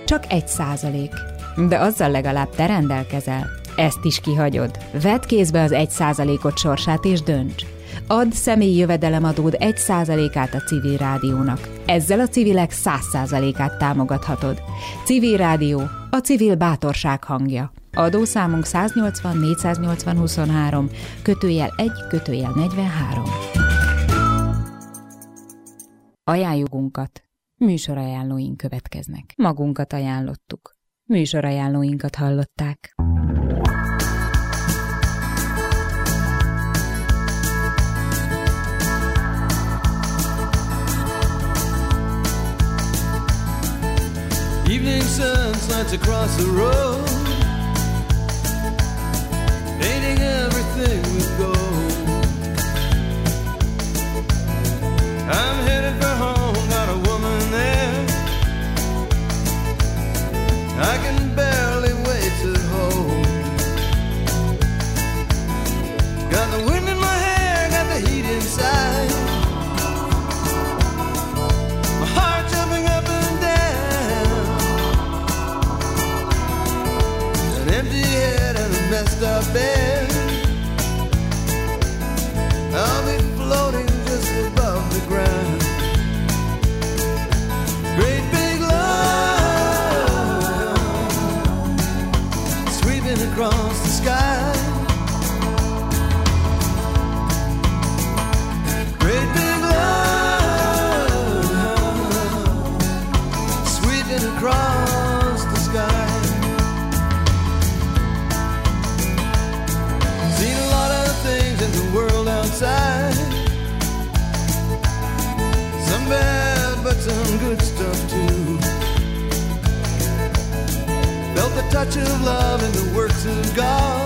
Csak 1%. De azzal legalább te rendelkezel. Ezt is kihagyod. Vedd kézbe az 1%-ot sorsát és dönts. Add személyi jövedelemadód 1%-át a civil rádiónak. Ezzel a civilek 100%-át támogathatod. Civil rádió, a civil bátorság hangja. Adószámunk 180 480 23 /1 /43. Ajánljugunkat. Műsorajánlóink következnek. Magunkat ajánlottuk. Műsorajánlóinkat hallották. Evening sun slides across the road, painting everything with gold. I'm headed for home, got a woman there I can barely wait to hold. Got the wind in my hair, got the heat inside, my heart jumping up and down, an empty head and a messed up bed. I'll be floating just above the ground. Great big love sweeping across the sky. Great big love sweeping across the sky. Seen a lot of things in the world outside, some bad but some good stuff too. Felt the touch of love in the works of God.